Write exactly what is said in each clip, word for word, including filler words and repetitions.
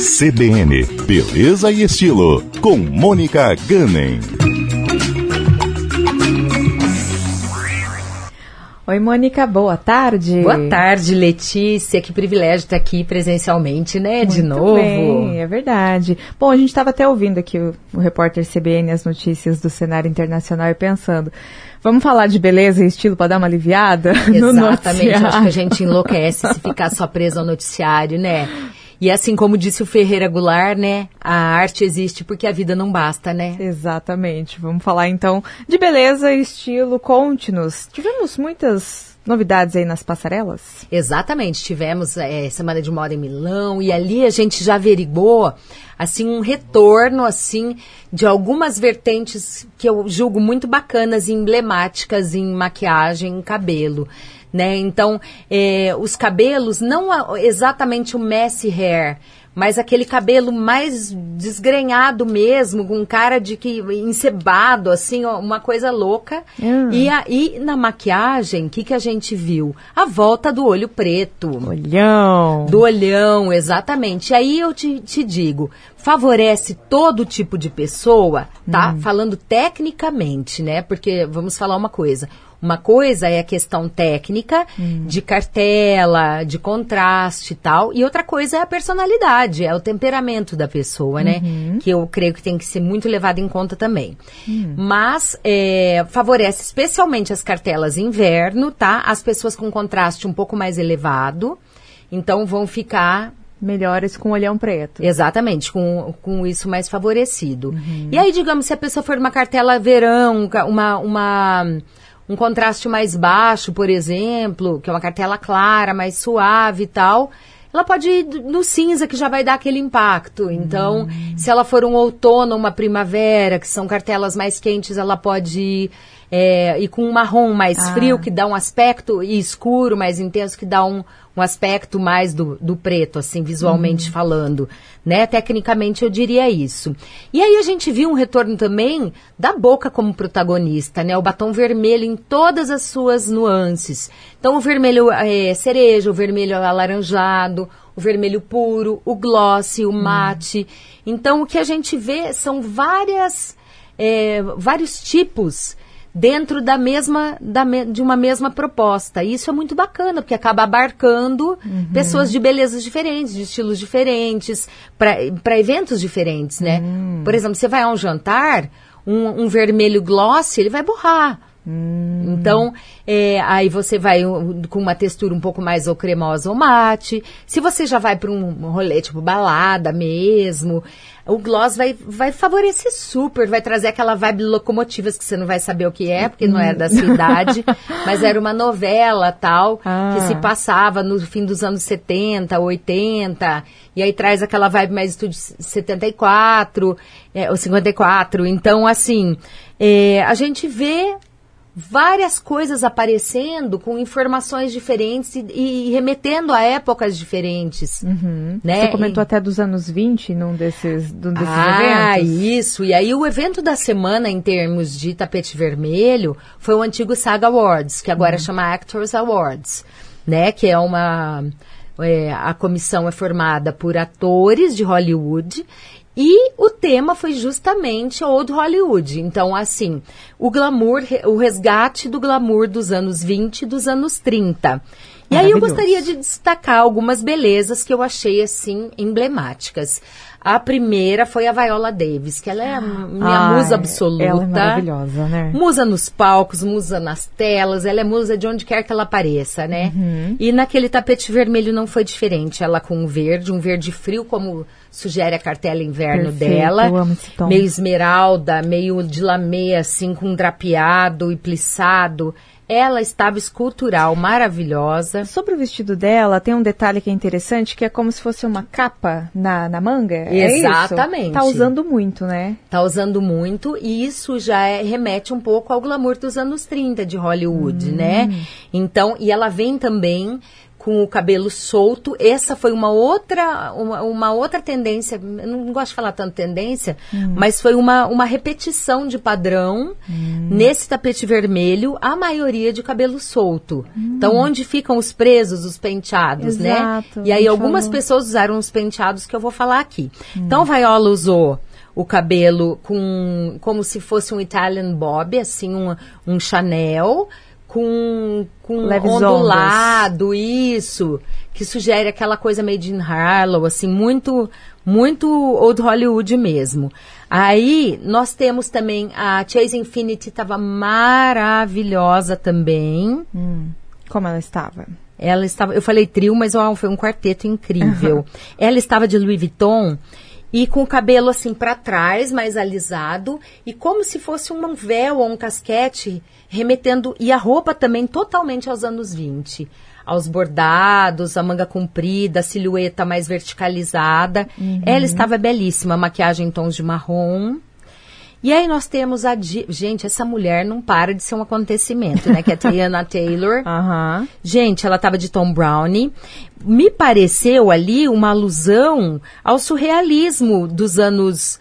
C B N, Beleza e Estilo, com Mônica Gunning. Oi, Mônica, boa tarde. Boa tarde, Letícia. Que privilégio estar aqui presencialmente, né? Muito de novo. Bem, é verdade. Bom, a gente estava até ouvindo aqui o, o repórter C B N, as notícias do cenário internacional e pensando, vamos falar de beleza e estilo para dar uma aliviada? Exatamente, no acho que a gente enlouquece se ficar só preso ao noticiário, né? E assim como disse o Ferreira Goulart, né, a arte existe porque a vida não basta, né? Exatamente. Vamos falar então de beleza e estilo. Conte-nos. Tivemos muitas novidades aí nas passarelas? Exatamente. Tivemos é, Semana de Moda em Milão e ali a gente já averigou assim um retorno assim de algumas vertentes que eu julgo muito bacanas e emblemáticas em maquiagem, em cabelo. Né? Então, é, os cabelos, não a, exatamente o messy hair, mas aquele cabelo mais desgrenhado mesmo, com cara de que encebado, assim, ó, uma coisa louca. Hum. E aí, na maquiagem, o que, que a gente viu? A volta do olho preto. Olhão. Do olhão, exatamente. E aí eu te, te digo, favorece todo tipo de pessoa, tá? Hum. Falando tecnicamente, né? Porque, vamos falar uma coisa... Uma coisa é a questão técnica, hum. de cartela, de contraste e tal. E outra coisa é a personalidade, é o temperamento da pessoa, né? Uhum. Que eu creio que tem que ser muito levado em conta também. Hum. Mas é, favorece especialmente as cartelas inverno, tá? As pessoas com contraste um pouco mais elevado. Então vão ficar... melhores com olhão preto. Exatamente, com, com isso mais favorecido. Uhum. E aí, digamos, se a pessoa for uma cartela verão, uma... uma um contraste mais baixo, por exemplo, que é uma cartela clara, mais suave e tal, ela pode ir no cinza, que já vai dar aquele impacto. Então, hum. se ela for um outono, uma primavera, que são cartelas mais quentes, ela pode ir, é, ir com um marrom mais ah. frio, que dá um aspecto, e escuro, mais intenso, que dá um, um aspecto mais do, do preto, assim, visualmente hum. falando, né? Tecnicamente, eu diria isso. E aí, a gente viu um retorno também da boca como protagonista, né? O batom vermelho em todas as suas nuances. Então, o vermelho é, cereja, o vermelho alaranjado, o vermelho puro, o gloss, o mate. Hum. Então, o que a gente vê são várias, é, vários tipos dentro da mesma, da me, de uma mesma proposta. E isso é muito bacana, porque acaba abarcando uhum. pessoas de belezas diferentes, de estilos diferentes, para eventos diferentes, né? Uhum. Por exemplo, você vai a um jantar, um, um vermelho gloss, ele vai borrar. Hum. Então, é, aí você vai um, com uma textura um pouco mais ou cremosa ou mate. Se você já vai para um, um rolê tipo balada mesmo, o gloss vai, vai favorecer super, vai trazer aquela vibe locomotivas que você não vai saber o que é, porque não é da sua idade, mas era uma novela tal, ah. que se passava no fim dos anos setenta, oitenta, e aí traz aquela vibe mais estúdio setenta e quatro, é, ou cinquenta e quatro. Então, assim, é, a gente vê várias coisas aparecendo com informações diferentes e, e remetendo a épocas diferentes. Uhum. Né? Você comentou e... até dos anos vinte num desses, num desses ah, eventos. Ah, isso. E aí o evento da semana em termos de tapete vermelho foi o antigo SAG Awards, que agora uhum. chama Actors Awards, né? Que é uma... É, a comissão é formada por atores de Hollywood. E o tema foi justamente Old Hollywood. Então, assim, o glamour, o resgate do glamour dos anos vinte e dos anos trinta. E aí eu gostaria de destacar algumas belezas que eu achei, assim, emblemáticas. A primeira foi a Viola Davis, que ela é a minha ah, musa absoluta. Ela é maravilhosa, né? Musa nos palcos, musa nas telas, ela é musa de onde quer que ela apareça, né? Uhum. E naquele tapete vermelho não foi diferente. Ela com um verde, um verde frio, como sugere a cartela inverno Perfeito, dela. Eu amo esse tom. Meio esmeralda, meio de lamê, assim, com drapeado e plissado. Ela estava escultural, maravilhosa. Sobre o vestido dela, tem um detalhe que é interessante, que é como se fosse uma capa na, na manga. Exatamente. É isso? Tá usando muito, né? Tá usando muito, e isso já é, remete um pouco ao glamour dos anos trinta de Hollywood, hum. né? Então, e ela vem também com o cabelo solto. Essa foi uma outra, uma, uma outra tendência, eu não gosto de falar tanto tendência, hum. mas foi uma, uma repetição de padrão hum. nesse tapete vermelho, a maioria de cabelo solto. Hum. Então, onde ficam os presos, os penteados, Exato, né? E aí algumas falou. pessoas usaram os penteados que eu vou falar aqui. Hum. Então, Viola usou o cabelo com, como se fosse um Italian bob, assim, um, um Chanel, com, com ondulado, ondas. Isso, que sugere aquela coisa made in Harlow, assim, muito, muito Old Hollywood mesmo. Aí, nós temos também, a Chase Infinity estava maravilhosa também. Hum, como ela estava? Ela estava, eu falei trio, mas ó, foi um quarteto incrível. Uhum. Ela estava de Louis Vuitton e com o cabelo assim para trás, mais alisado, e como se fosse um véu ou um casquete, remetendo, e a roupa também totalmente aos anos vinte. Aos bordados, a manga comprida, a silhueta mais verticalizada. Uhum. Ela estava belíssima, maquiagem em tons de marrom. E aí nós temos a... Di- Gente, essa mulher não para de ser um acontecimento, né? Que é a Teyana Taylor. Uhum. Gente, ela estava de Tom Brownie. Me pareceu ali uma alusão ao surrealismo dos anos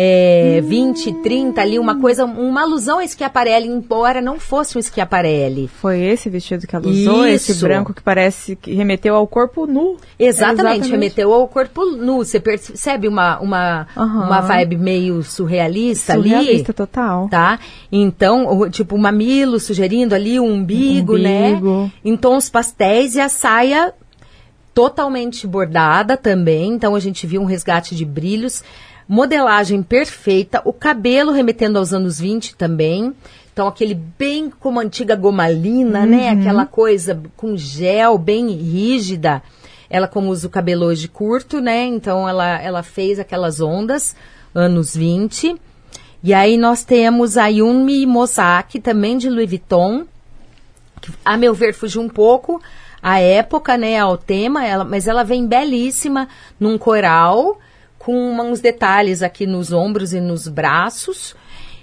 é, hum. vinte, trinta, ali, uma coisa, uma alusão a Schiaparelli, embora não fosse um Schiaparelli. Foi esse vestido que ela usou, Isso. esse branco que parece que remeteu ao corpo nu. Exatamente, Exatamente. remeteu ao corpo nu. Você percebe uma, uma, uhum. uma vibe meio surrealista, surrealista ali? Surrealista total. Tá? Então, o, tipo, o mamilo sugerindo ali o umbigo, umbigo, né? Em tons pastéis, e a saia totalmente bordada também. Então, a gente viu um resgate de brilhos. Modelagem perfeita, o cabelo remetendo aos anos vinte também. Então, aquele bem como a antiga gomalina, uhum. né? Aquela coisa com gel, bem rígida. Ela, como usa o cabelo hoje curto, né? Então, ela, ela fez aquelas ondas, anos vinte. E aí, nós temos a Yumi Mosaki, também de Louis Vuitton, que, a meu ver, fugiu um pouco à época, né? Ao tema, ela, mas ela vem belíssima num coral, com uns detalhes aqui nos ombros e nos braços,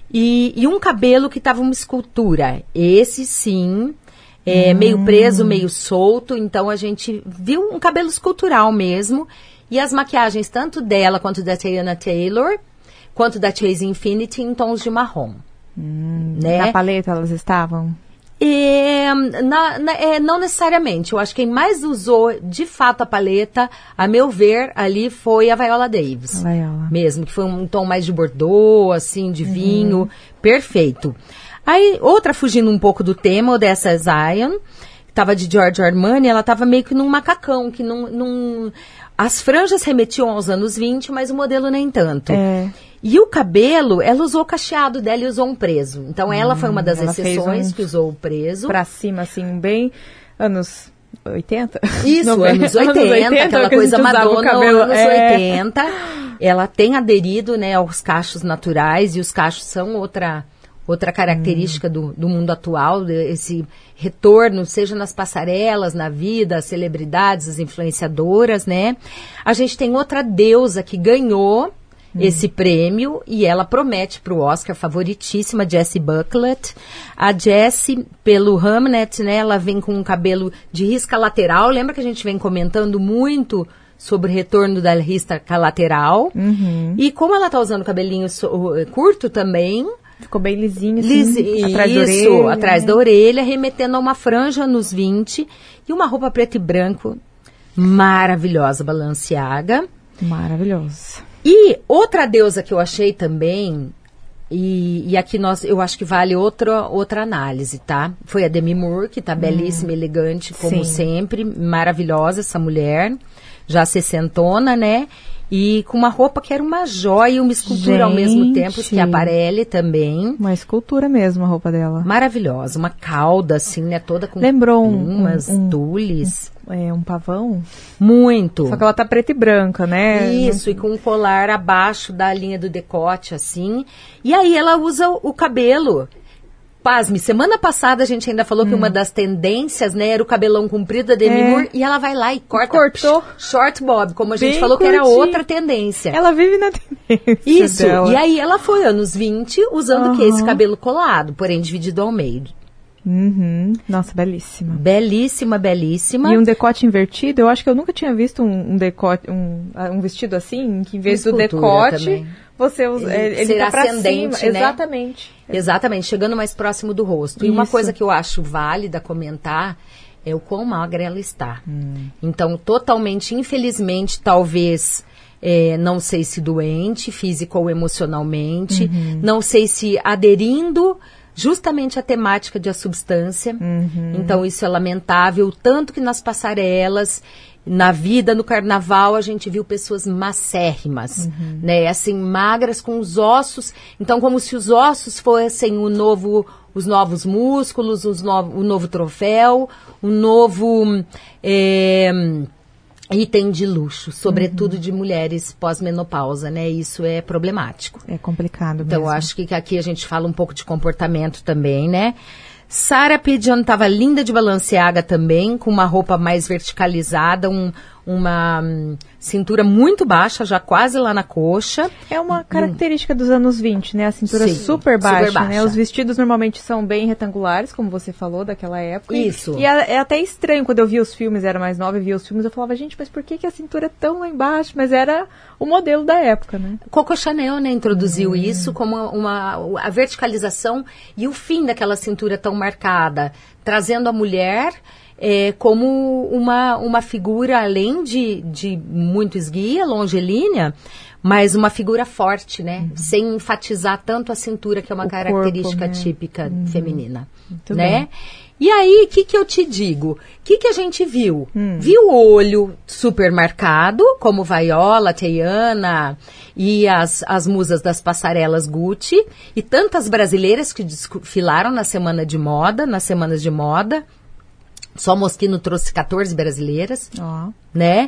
e, e um cabelo que estava uma escultura. Esse sim, é, hum. meio preso, meio solto, então a gente viu um cabelo escultural mesmo, e as maquiagens tanto dela quanto da Teyana Taylor, quanto da Chase Infinity em tons de marrom. Hum. Né? Na paleta elas estavam? É, na, na, é, não necessariamente. Eu acho que quem mais usou, de fato, a paleta, a meu ver, ali foi a Viola Davis. A Viola. Mesmo, que foi um tom mais de Bordeaux, assim, de uhum. vinho. Perfeito. Aí, outra fugindo um pouco do tema, dessa Zion, que estava de Giorgio Armani, ela estava meio que num macacão, que não... num... As franjas remetiam aos anos vinte, mas o modelo nem tanto. É. E o cabelo, ela usou o cacheado dela e usou um preso. Então, hum, ela foi uma das exceções um que usou o preso. Pra cima, assim, bem anos oitenta? Isso, anos oitenta, anos oitenta, aquela coisa Madonna, anos é. oitenta. Ela tem aderido, né, aos cachos naturais, e os cachos são outra... Outra característica hum. do, do mundo atual, esse retorno, seja nas passarelas, na vida, as celebridades, as influenciadoras, né? A gente tem outra deusa que ganhou hum. esse prêmio, e ela promete para o Oscar, favoritíssima, Jessie Buckley. A Jessie, pelo Hamnet, né? Ela vem com um cabelo de risca lateral. Lembra que a gente vem comentando muito sobre o retorno da risca lateral? Uhum. E como ela tá usando o cabelinho so, curto também... Ficou bem lisinho, assim, Lis, atrás isso, da orelha. atrás né? da orelha, remetendo a uma franja nos vinte, e uma roupa preto e branco maravilhosa, Balenciaga. Maravilhoso. E outra deusa que eu achei também, e, e aqui nós, eu acho que vale outra, outra análise, tá? Foi a Demi Moore, que tá hum. belíssima, elegante, como Sim. sempre, maravilhosa essa mulher, já sessentona, né? E com uma roupa que era uma joia e uma escultura Gente, ao mesmo tempo, Schiaparelli também. Uma escultura mesmo a roupa dela. Maravilhosa, uma cauda assim, né, toda com Lembrou plumas, um, um, tules. Um, é, um pavão? Muito. Só que ela tá preta e branca, né? Isso, Não... e com um colar abaixo da linha do decote, assim. E aí ela usa o cabelo... Pasme, semana passada a gente ainda falou hum. que uma das tendências, né, era o cabelão comprido da Demi é. Moore, e ela vai lá e corta Cortou. short bob, como a gente Bem falou curtinho. que era outra tendência. Ela vive na tendência Isso, dela. E aí ela foi anos vinte usando uhum. o que? Esse cabelo colado, porém dividido ao meio. Uhum. Nossa, belíssima. Belíssima, belíssima. E um decote invertido, eu acho que eu nunca tinha visto um, um decote, um, um vestido assim, que em vez do decote, também. você usa, ele, ele será tá pra ascendente, cima. né? Exatamente. Exatamente, chegando mais próximo do rosto. Isso. E uma coisa que eu acho válida comentar é o quão magra ela está. Hum. Então, totalmente, infelizmente, talvez, é, não sei se doente, físico ou emocionalmente, uhum. não sei se aderindo justamente à temática de a substância. Uhum. Então, isso é lamentável, tanto que nas passarelas, na vida, no carnaval, a gente viu pessoas macérrimas, uhum. né, assim, magras com os ossos. Então, como se os ossos fossem o novo... os novos músculos, os no, o novo troféu, o novo é, item de luxo, sobretudo uhum. de mulheres pós-menopausa, né? Isso é problemático. É complicado então, mesmo. acho que aqui a gente fala um pouco de comportamento também, né? Sarah Pigeon estava linda de Balenciaga também, com uma roupa mais verticalizada, um, uma um, cintura muito baixa, já quase lá na coxa. É uma característica hum. dos anos vinte, né? A cintura Sim, super, baixa, super baixa, né? Os vestidos normalmente são bem retangulares, como você falou, daquela época. Isso. E, e é, é até estranho, quando eu vi os filmes, era mais nova, eu via os filmes, eu falava, gente, mas por que, que a cintura é tão lá embaixo? Mas era o modelo da época, né? Coco Chanel, né, introduziu hum. isso como uma, uma, a verticalização e o fim daquela cintura tão marcada, trazendo a mulher... É, como uma, uma figura, além de, de muito esguia, longilínea, mas uma figura forte, né? Uhum. Sem enfatizar tanto a cintura, que é uma o característica corpo, né? típica uhum. feminina. Muito né? Bem. E aí, o que, que eu te digo? O que, que a gente viu? Hum. Viu o olho super marcado, como Viola, Teyana e as, as musas das passarelas Gucci, e tantas brasileiras que desfilaram na semana de moda, nas semanas de moda. Só Moschino trouxe quatorze brasileiras, oh. né?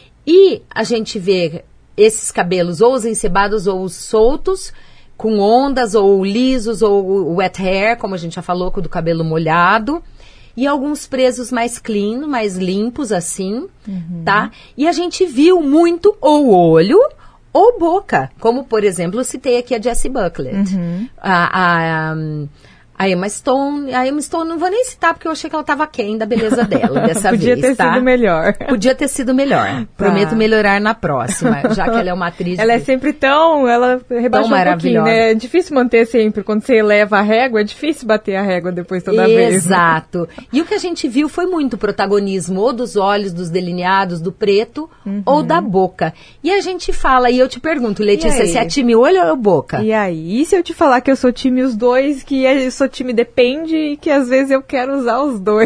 E a gente vê esses cabelos ou os encebados ou os soltos, com ondas ou lisos ou wet hair, como a gente já falou, com o do cabelo molhado. E alguns presos mais clean, mais limpos assim, uhum. tá? E a gente viu muito ou olho ou boca, como, por exemplo, eu citei aqui a Jessie Buckley. Uhum. A... a um, A Emma Stone, a Emma Stone não vou nem citar porque eu achei que ela estava aquém da beleza dela dessa Podia vez, tá? Podia ter sido melhor. Podia ter sido melhor. Tá. Prometo melhorar na próxima, já que ela é uma atriz... Ela é sempre tão... Ela rebaixa tão um pouquinho, né? É difícil manter sempre. Quando você eleva a régua, é difícil bater a régua depois toda Exato. vez. Exato. E o que a gente viu foi muito protagonismo ou dos olhos, dos delineados, do preto uhum. ou da boca. E a gente fala, e eu te pergunto, Letícia, se é time olho ou boca? E aí? E se eu te falar que eu sou time os dois, que eu sou time depende e que às vezes eu quero usar os dois?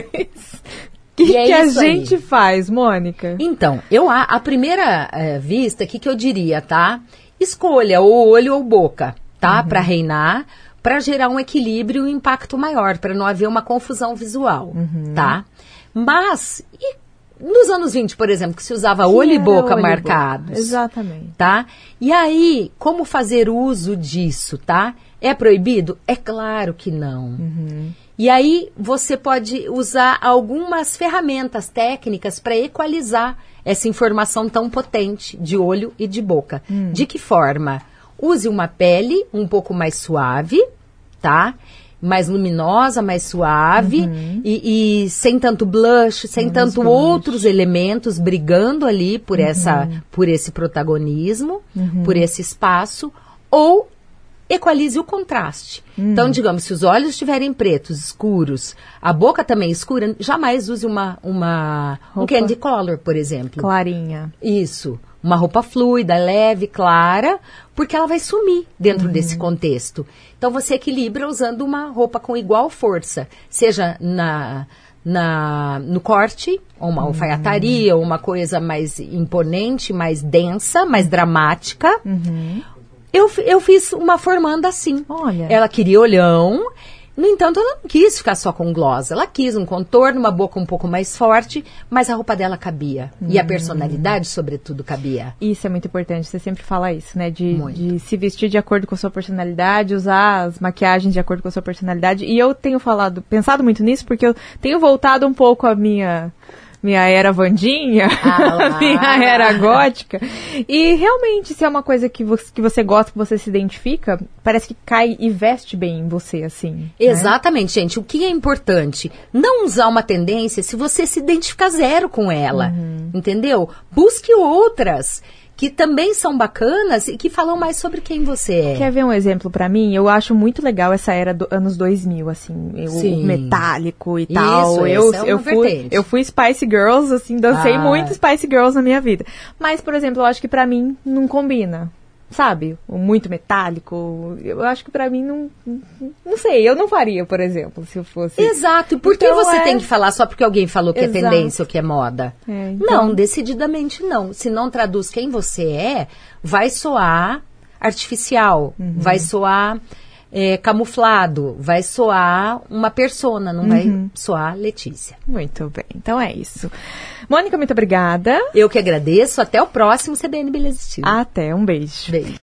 O que, é que a gente aí. faz, Mônica? Então, eu a, a primeira é, vista, o que, que eu diria, tá? Escolha ou olho ou boca, tá? Uhum. Para reinar, para gerar um equilíbrio e um impacto maior, para não haver uma confusão visual, uhum. tá? Mas, e nos anos vinte, por exemplo, que se usava que olho e boca olho marcados. Boca. Exatamente. Tá? E aí, como fazer uso disso, tá? É proibido? É claro que não. Uhum. E aí, você pode usar algumas ferramentas técnicas para equalizar essa informação tão potente de olho e de boca. Hum. De que forma? Use uma pele um pouco mais suave, tá? Mais luminosa, mais suave uhum. e, e sem tanto blush, sem Menos tanto blush. outros elementos brigando ali por, uhum. essa, por esse protagonismo, uhum. por esse espaço, ou equalize o contraste. Hum. Então, digamos, se os olhos estiverem pretos, escuros, a boca também escura, jamais use uma, uma um candy color, por exemplo. Clarinha. Isso. Uma roupa fluida, leve, clara, porque ela vai sumir dentro uhum. desse contexto. Então, você equilibra usando uma roupa com igual força, seja na... Na, no corte, ou uma alfaiataria, ou uma coisa mais imponente, mais densa, mais dramática. Uhum. Eu, eu fiz uma formanda assim. Olha. Ela queria olhão, no entanto, ela não quis ficar só com gloss. Ela quis um contorno, uma boca um pouco mais forte, mas a roupa dela cabia. Hum. E a personalidade, sobretudo, cabia. Isso é muito importante, você sempre fala isso, né? De, de se vestir de acordo com a sua personalidade, usar as maquiagens de acordo com a sua personalidade. E eu tenho falado, pensado muito nisso, porque eu tenho voltado um pouco a minha... minha era Wandinha, Ah, minha era gótica. E realmente, se é uma coisa que você, que você gosta, que você se identifica, parece que cai e veste bem em você, assim. Exatamente, né? Gente. O que é importante? Não usar uma tendência se você se identifica zero com ela, uhum. entendeu? Busque outras que também são bacanas e que falam mais sobre quem você é. Quer ver um exemplo pra mim? Eu acho muito legal essa era dos anos dois mil, assim, o metálico e Isso, tal. Eu, é uma eu, fui, eu fui Spice Girls, assim, dancei ah. muito Spice Girls na minha vida. Mas, por exemplo, eu acho que pra mim não combina. Sabe? O muito metálico. Eu acho que pra mim não... Não sei, eu não faria, por exemplo, se eu fosse... Exato. E por então, que você é... tem que falar só porque alguém falou que Exato. É tendência ou que é moda? É, então... Não, decididamente não. Se não traduz quem você é, vai soar artificial. Uhum. Vai soar é, camuflado. Vai soar uma persona. Não uhum. vai soar Letícia. Muito bem. Então é isso. Mônica, muito obrigada. Eu que agradeço. Até o próximo C B N Beleza e Estilo. Até. Um beijo. Beijo.